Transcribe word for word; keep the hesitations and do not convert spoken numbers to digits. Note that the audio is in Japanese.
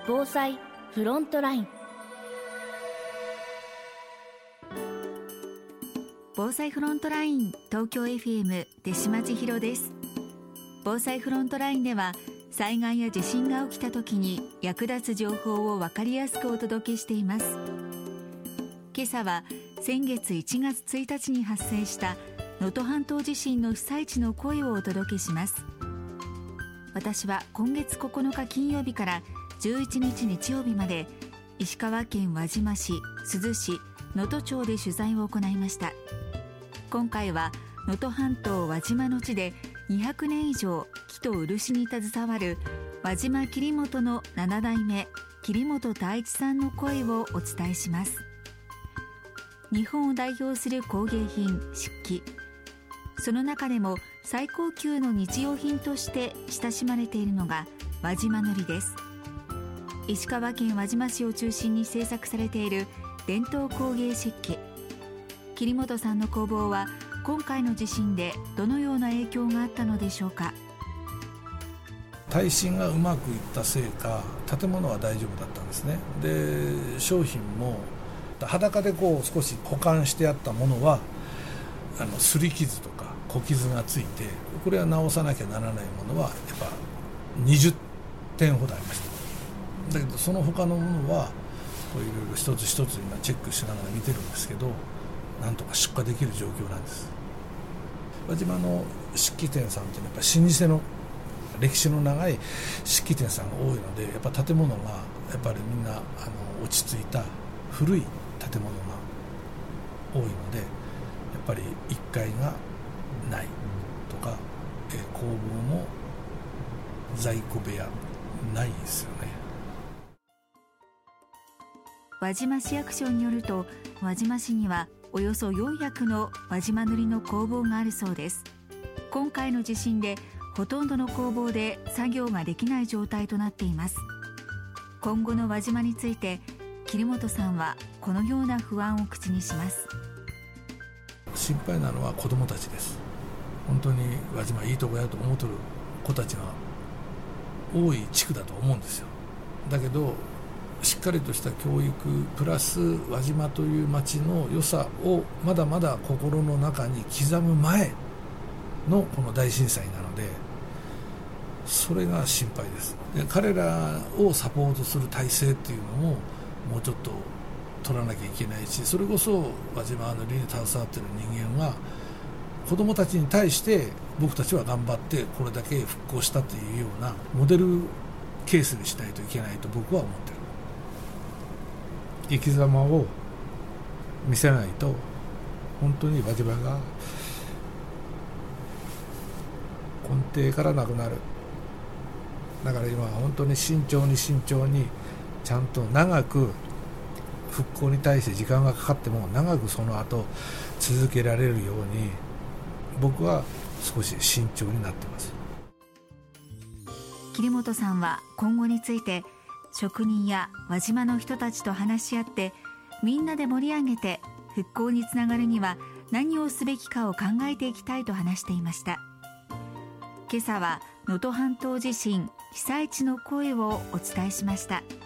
防災フロントライン。 防災フロントライン東京 エフエム 出島千尋です。防災フロントラインでは災害や地震が起きた時に役立つ情報を分かりやすくお届けしています。今朝は先月いちがつついたちに発生した能登半島地震の被災地の声をお届けします。私は今月ここのか金曜日からじゅういちにち日曜日まで石川県輪島市、珠洲市、能登町で取材を行いました。今回は能登半島輪島の地でにひゃくねん以上木と漆に携わる輪島桐本のななだいめ桐本太一さんの声をお伝えします。日本を代表する工芸品漆器、その中でも最高級の日用品として親しまれているのが輪島塗です。石川県輪島市を中心に制作されている伝統工芸漆器。桐本さんの工房は今回の地震でどのような影響があったのでしょうか。 耐震がうまくいったせいか建物は大丈夫だったんですね。で商品も裸でこう少し保管してあったものはあの擦り傷とか小傷がついて、これは直さなきゃならないものはやっぱにじゅってんほどありました。だけどその他のものはこういろいろ一つ一つ今チェックしながら見てるんですけど、なんとか出荷できる状況なんです。輪島の漆器店さんっていうのはやっぱ老舗の歴史の長い漆器店さんが多いので、やっぱ建物がやっぱりみんなあの落ち着いた古い建物が多いので、やっぱりいっかいがないとか、え工房も在庫部屋ないですよね。 輪島市役所によると、輪島市にはおよそよんひゃくの輪島塗の工房があるそうです。今回の地震でほとんどの工房で作業ができない状態となっています。今後の輪島について桐本さんはこのような不安を口にします。 心配なのは子どもたちです。本当に輪島いいとこやと思ってる子たちが多い地区だと思うんですよ。だけどしっかりとした教育プラス輪島という町の良さをまだまだ心の中に刻む前のこの大震災なので、それが心配です。で彼らをサポートする体制っていうのももうちょっと取らなきゃいけないし、それこそ輪島の理に携わっている人間は子どもたちに対して僕たちは頑張ってこれだけ復興したというようなモデルケースにしないといけないと僕は思ってる。生き様を見せないと本当に輪島が根底からなくなる。だから今は本当に慎重に慎重にちゃんと長く復興に対して時間がかかっても長くその後続けられるように僕は少し慎重になっています。 桐本さんは今後について職人や輪島の人たちと話し合ってみんなで盛り上げて復興につながるには何をすべきかを考えていきたいと話していました。今朝は能登半島地震被災地の声をお伝えしました。